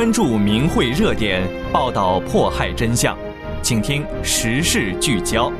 关注民慧热点，报道迫害真相。请听时事聚焦。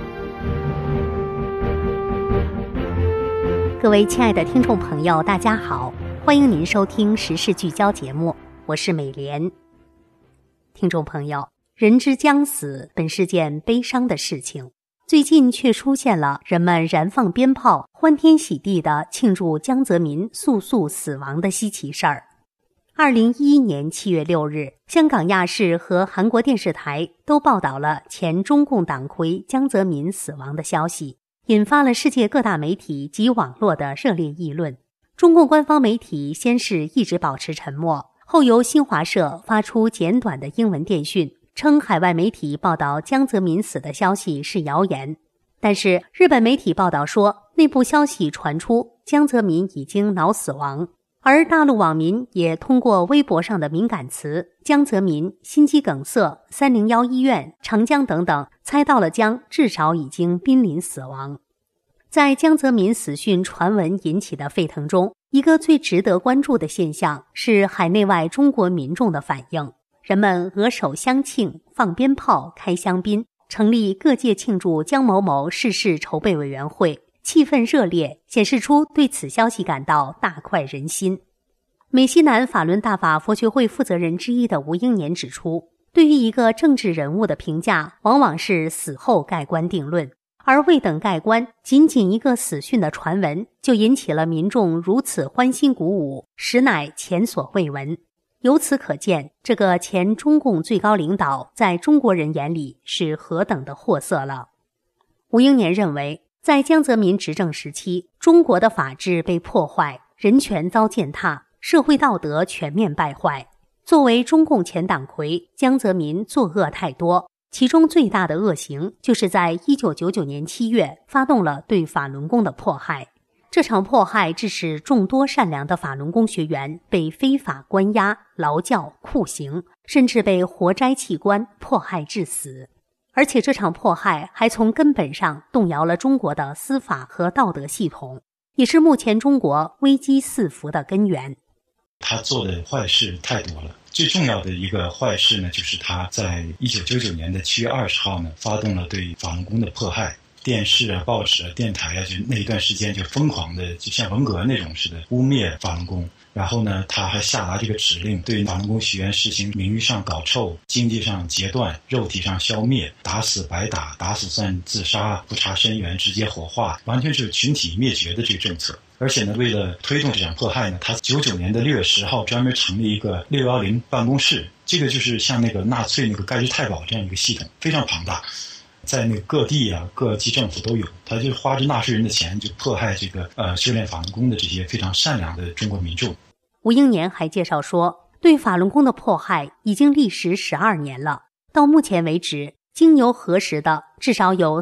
各位亲爱的听众朋友，大家好，欢迎您收听时事聚焦节目，我是美莲。听众朋友，人之将死本是件悲伤的事情，最近却出现了人们燃放鞭炮、欢天喜地地庆祝江泽民速速死亡的稀奇事儿。2011年7月6日，香港亚视和韩国电视台都报道了前中共党魁江泽民死亡的消息，引发了世界各大媒体及网络的热烈议论。中共官方媒体先是一直保持沉默，后由新华社发出简短的英文电讯，称海外媒体报道江泽民死的消息是谣言。但是日本媒体报道说，内部消息传出江泽民已经脑死亡，而大陆网民也通过微博上的敏感词江泽民、心肌梗塞、301医院、长江等等，猜到了江至少已经濒临死亡。在江泽民死讯传闻引起的沸腾中，一个最值得关注的现象是海内外中国民众的反应。人们额手相庆，放鞭炮，开香槟，成立各界庆祝江某某逝世筹备委员会，气氛热烈，显示出对此消息感到大快人心。美西南法轮大法佛学会负责人之一的吴英年指出，对于一个政治人物的评价往往是死后盖棺定论，而未等盖棺，仅仅一个死讯的传闻就引起了民众如此欢欣鼓舞，实乃前所未闻。由此可见，这个前中共最高领导在中国人眼里是何等的货色了。吴英年认为，在江泽民执政时期，中国的法治被破坏，人权遭践踏，社会道德全面败坏。作为中共前党魁，江泽民作恶太多，其中最大的恶行就是在1999年7月发动了对法轮功的迫害。这场迫害致使众多善良的法轮功学员被非法关押、劳教、酷刑，甚至被活摘器官迫害致死。而且这场迫害还从根本上动摇了中国的司法和道德系统，也是目前中国危机四伏的根源。 他做的坏事太多了，最重要的一个坏事呢，就是他在1999年的7月20号呢，发动了对法轮功的迫害。电视啊、报纸啊、电台啊，就那一段时间就疯狂的，就像文革那种似的污蔑法轮功。然后呢，他还下达这个指令，对法轮功学员实行名誉上搞臭、经济上截断、肉体上消灭、打死白打、打死算自杀、不查身源直接火化，完全是群体灭绝的这个政策。而且呢，为了推动这场迫害呢，他99年的6月10号专门成立一个610办公室，这个就是像那个纳粹那个盖世太保这样一个系统，非常庞大。在那个各地啊，各级政府都有，他就花着纳税人的钱，就迫害这个修炼法轮功的这些非常善良的中国民众。 吴英年还介绍说，对法轮功的迫害已经历时12年了，到目前为止，经由核实的至少有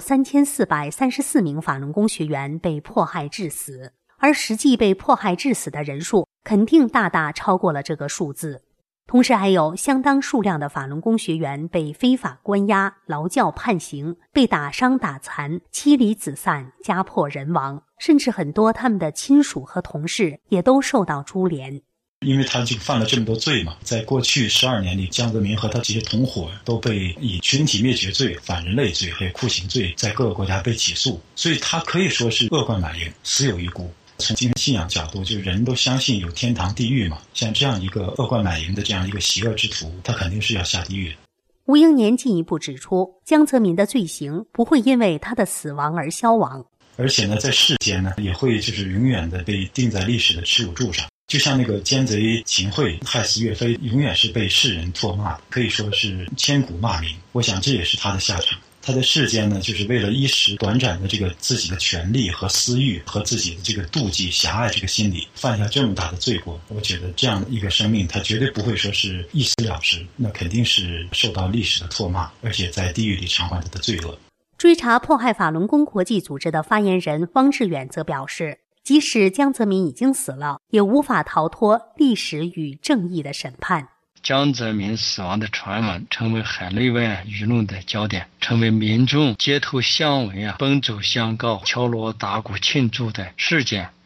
3434名法轮功学员被迫害致死，而实际被迫害致死的人数肯定大大超过了这个数字。同时还有相当数量的法轮功学员被非法关押、劳教判刑，被打伤打残、妻离子散、家破人亡，甚至很多他们的亲属和同事也都受到株连。 因为他就犯了这么多罪嘛，在过去12年里，江泽民和他这些同伙都被以群体灭绝罪、反人类罪还有酷刑罪在各个国家被起诉，所以他可以说是恶贯满盈，死有余辜。从精神信仰角度，就是人都相信有天堂地狱嘛，像这样一个恶贯满盈的这样一个邪恶之徒，他肯定是要下地狱的。 吴英年进一步指出，江泽民的罪行不会因为他的死亡而消亡， 而且呢，在世间呢，也会就是永远的被钉在历史的耻辱柱上。就像那个奸贼秦桧害死岳飞，永远是被世人唾骂的，可以说是千古骂名。我想这也是他的下场。他在世间呢，就是为了一时短暂的这个自己的权利和私欲和自己的这个妒忌、狭隘这个心理，犯下这么大的罪过。我觉得这样一个生命，他绝对不会说是一死了之，那肯定是受到历史的唾骂，而且在地狱里偿还他的罪恶。 追查迫害法轮功国际组织的发言人汪志远则表示，即使江泽民已经死了，也无法逃脱历史与正义的审判。 江泽民死亡的传闻成为海内外舆论的焦点，成为民众街头巷尾奔走相告、敲锣打鼓庆祝的事件。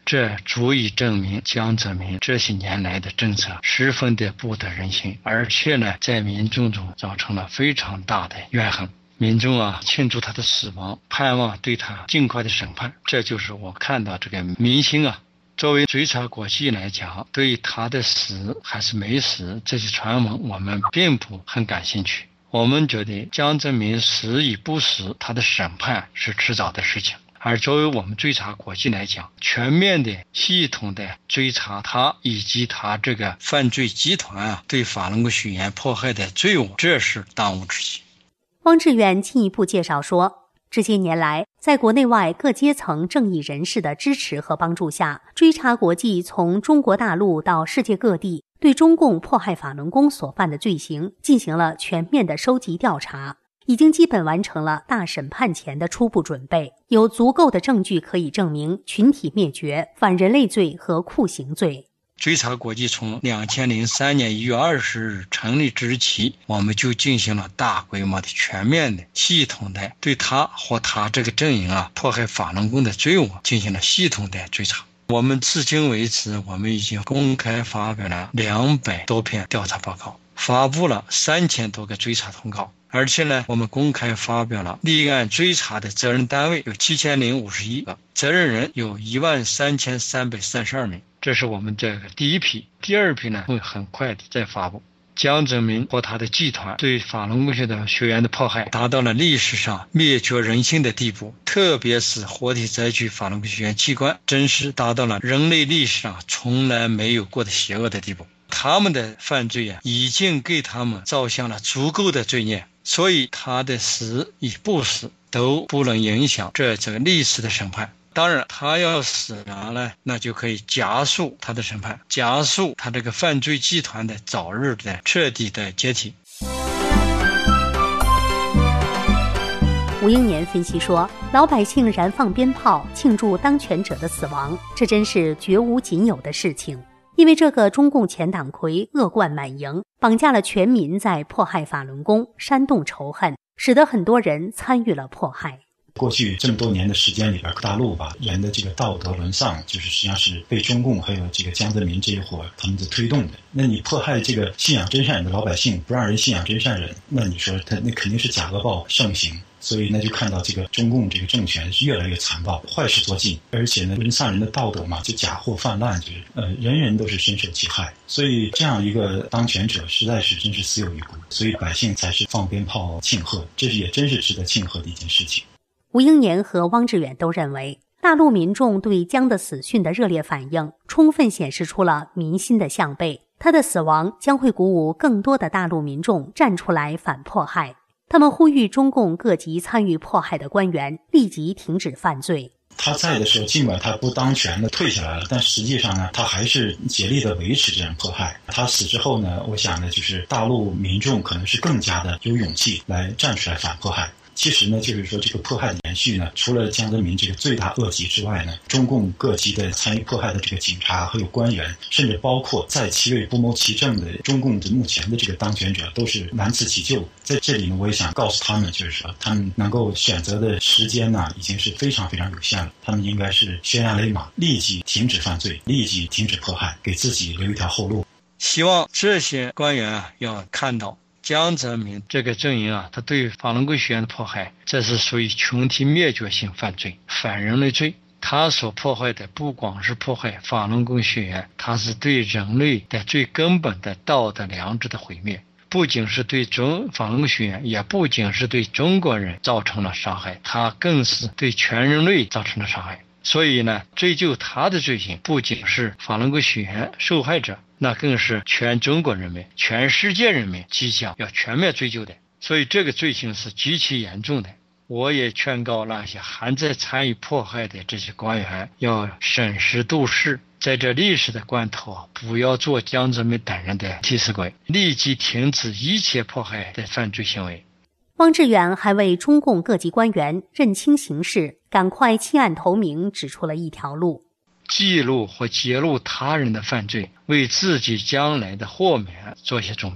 这足以证明江泽民这些年来的政策十分的不得人心，而且呢，在民众中造成了非常大的怨恨。民众庆祝他的死亡，盼望对他尽快的审判。这就是我看到这个民心作为追查国际来讲，对他的死还是没死这些传闻我们并不很感兴趣。我们觉得江泽民死与不死，他的审判是迟早的事情。而作为我们追查国际来讲，全面的系统的追查他以及他这个犯罪集团对法轮功学员迫害的罪恶，这是当务之急。 汪志远进一步介绍说，这些年来，在国内外各阶层正义人士的支持和帮助下，追查国际从中国大陆到世界各地对中共迫害法轮功所犯的罪行进行了全面的收集调查，已经基本完成了大审判前的初步准备，有足够的证据可以证明群体灭绝、反人类罪和酷刑罪。 追查国际从2003年1月20日成立之起，我们就进行了大规模的、全面的、系统的对他或他这个阵营迫害法轮功的罪恶进行了系统的追查。我们至今为止，我们已经公开发表了200多篇调查报告，发布了3000多个追查通告，而且呢，我们公开发表了立案追查的责任单位有7051个，责任人有13332名。这是我们这个第一批。第二批呢，会很快的再发布。江泽民和他的集团对法轮功的学员的迫害达到了历史上灭绝人性的地步，特别是活体摘取法轮功学员器官，真是达到了人类历史上从来没有过的邪恶的地步。他们的犯罪已经给他们造下了足够的罪孽，所以他的死与不死都不能影响这个历史的审判。当然他要死了呢，那就可以加速他的审判，加速他这个犯罪集团的早日的彻底的解体。 吴英年分析说，老百姓燃放鞭炮庆祝当权者的死亡，这真是绝无仅有的事情。因为这个中共前党魁恶贯满盈，绑架了全民在迫害法轮功，煽动仇恨，使得很多人参与了迫害。 过去这么多年的时间里边，大陆人的这个道德沦丧，就是实际上是被中共还有这个江泽民这一伙他们在推动的。那你迫害这个信仰真善忍的老百姓，不让人信仰真善忍，那你说他那肯定是假恶报盛行。所以呢，就看到这个中共这个政权是越来越残暴，坏事做尽，而且呢，人丧人的道德嘛，就假货泛滥，就是人人都是深受其害。所以这样一个当权者，实在是真是死有余辜。所以百姓才是放鞭炮庆贺，这也真是值得庆贺的一件事情。 吴英年和汪志远都认为，大陆民众对江的死讯的热烈反应，充分显示出了民心的向背。他的死亡将会鼓舞更多的大陆民众站出来反迫害。他们呼吁中共各级参与迫害的官员立即停止犯罪。 他在的时候，尽管他不当权的退下来了，但实际上呢，他还是竭力的维持这样迫害。他死之后呢，我想呢，就是大陆民众可能是更加的有勇气来站出来反迫害。其实呢，就是说这个迫害的延续呢，除了江泽民这个罪大恶极之外呢，中共各级的参与迫害的这个警察还有官员，甚至包括在其位不谋其政的中共的目前的这个当权者，都是难辞其咎。在这里呢，我也想告诉他们，就是说他们能够选择的时间呢，已经是非常非常有限了。他们应该是悬崖勒马，立即停止犯罪，立即停止迫害，给自己留一条后路。 希望这些官员要看到江泽民这个阵营他对法轮功学员的迫害，这是属于群体灭绝性犯罪、反人类罪。他所迫害的不光是迫害法轮功学员，他是对人类的最根本的道德良知的毁灭，不仅是对法轮功学员，也不仅是对中国人造成了伤害，他更是对全人类造成了伤害。所以呢，追究他的罪行，不仅是法轮功学员受害者，那更是全中国人民、全世界人民即将要全面追究的。所以这个罪行是极其严重的。我也劝告那些还在参与迫害的这些官员，要审时度势，在这历史的关头不要做江泽民等人的替死鬼，立即停止一切迫害的犯罪行为。 汪志远还为中共各级官员认清形势，赶快弃暗投明指出了一条路： 记录或揭露他人的犯罪，为自己将来的豁免做些准备。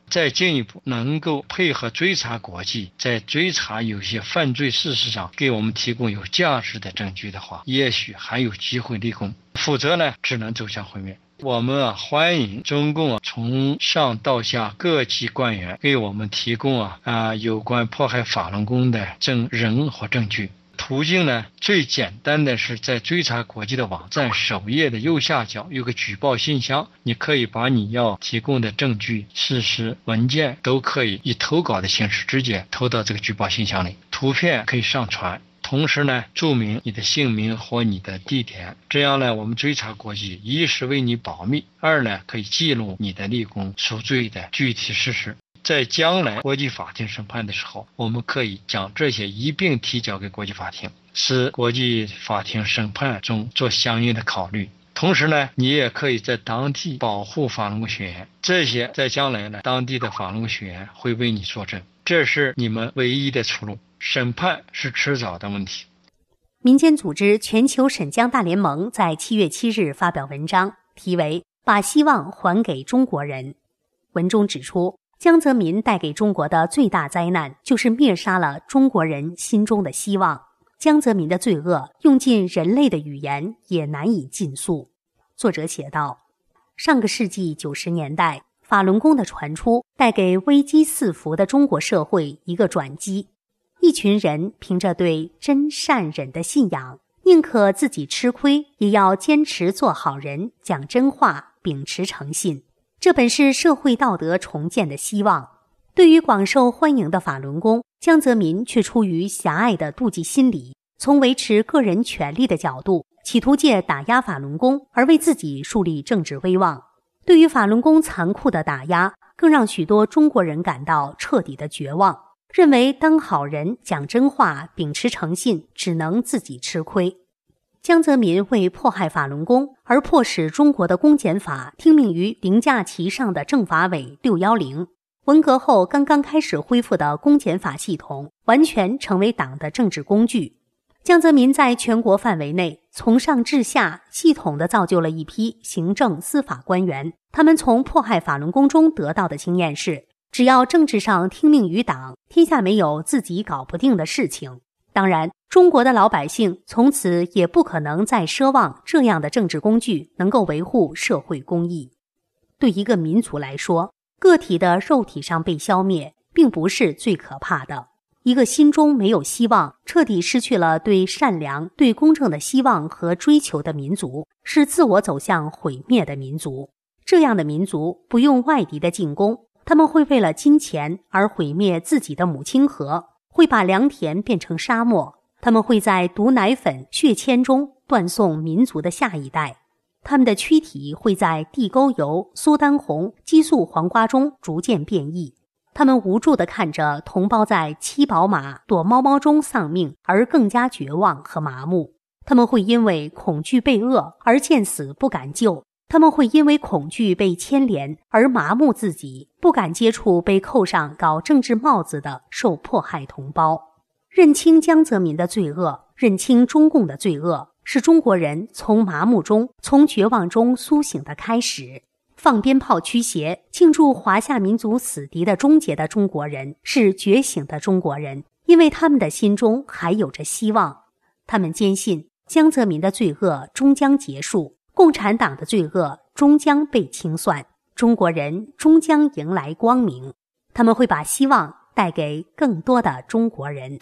再进一步能够配合追查国际，在追查有些犯罪事实上给我们提供有价值的证据的话，也许还有机会立功，否则呢，只能走向毁灭。我们欢迎中共从上到下各级官员给我们提供有关迫害法轮功的证人和证据。途径呢，最简单的是在追查国际的网站首页的右下角有个举报信箱，你可以把你要提供的证据、事实、文件都可以以投稿的形式直接投到这个举报信箱里，图片可以上传，同时呢，注明你的姓名和你的地点，这样呢，我们追查国际，一是为你保密，二呢，可以记录你的立功赎罪的具体事实。在将来国际法庭审判的时候，我们可以将这些一并提交给国际法庭，使国际法庭审判中做相应的考虑。同时呢，你也可以在当地保护法轮功学员，这些在将来呢，当地的法轮功学员会为你作证，这是你们唯一的出路。审判是迟早的问题。 民间组织全球沈江大联盟在7月7日发表文章，题为《把希望还给中国人》。文中指出，江泽民带给中国的最大灾难就是灭杀了中国人心中的希望。江泽民的罪恶用尽人类的语言也难以尽诉。作者写道，上个世纪90年代，法轮功的传出带给危机四伏的中国社会一个转机。一群人凭着对真善忍的信仰，宁可自己吃亏，也要坚持做好人，讲真话，秉持诚信。这本是社会道德重建的希望。对于广受欢迎的法轮功，江泽民却出于狭隘的妒忌心理，从维持个人权利的角度，企图借打压法轮功而为自己树立政治威望。对于法轮功残酷的打压，更让许多中国人感到彻底的绝望，认为当好人、讲真话、秉持诚信，只能自己吃亏。江泽民为迫害法轮功而迫使中国的公检法听命于凌驾其上的政法委610。文革后刚刚开始恢复的公检法系统完全成为党的政治工具。江泽民在全国范围内从上至下系统地造就了一批行政司法官员，他们从迫害法轮功中得到的经验是，只要政治上听命于党，天下没有自己搞不定的事情。当然，中国的老百姓从此也不可能再奢望这样的政治工具能够维护社会公义。对一个民族来说，个体的肉体上被消灭并不是最可怕的，一个心中没有希望，彻底失去了对善良、对公正的希望和追求的民族，是自我走向毁灭的民族。这样的民族不用外敌的进攻，他们会为了金钱而毁灭自己的母亲河，会把良田变成沙漠，他们会在毒奶粉、血铅中断送民族的下一代，他们的躯体会在地沟油、苏丹红、激素黄瓜中逐渐变异。他们无助地看着同胞在骑宝马、躲猫猫中丧命，而更加绝望和麻木。他们会因为恐惧被扼而见死不敢救，他们会因为恐惧被牵连而麻木自己，不敢接触被扣上搞政治帽子的受迫害同胞。认清江泽民的罪恶，认清中共的罪恶，是中国人从麻木中、从绝望中苏醒的开始。放鞭炮驱邪，庆祝华夏民族死敌的终结的中国人，是觉醒的中国人，因为他们的心中还有着希望。他们坚信江泽民的罪恶终将结束，共产党的罪恶终将被清算，中国人终将迎来光明。他们会把希望带给更多的中国人。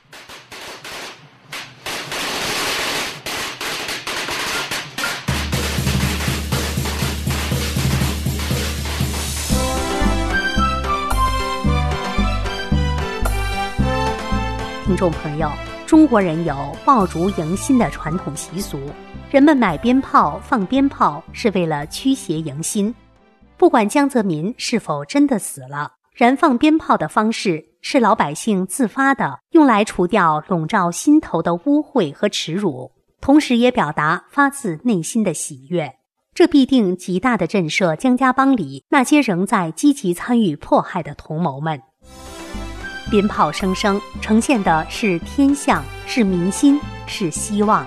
听众朋友，中国人有爆竹迎新的传统习俗，人们买鞭炮、放鞭炮是为了驱邪迎新。不管江泽民是否真的死了，燃放鞭炮的方式是老百姓自发的，用来除掉笼罩心头的污秽和耻辱，同时也表达发自内心的喜悦。这必定极大地震慑江家帮里那些仍在积极参与迫害的同谋们。鞭炮声声呈现的是天象，是民心，是希望。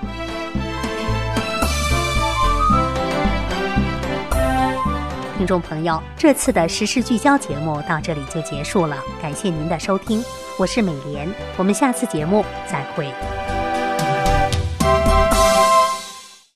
听众朋友，这次的时事聚焦节目到这里就结束了，感谢您的收听，我是美莲，我们下次节目再会。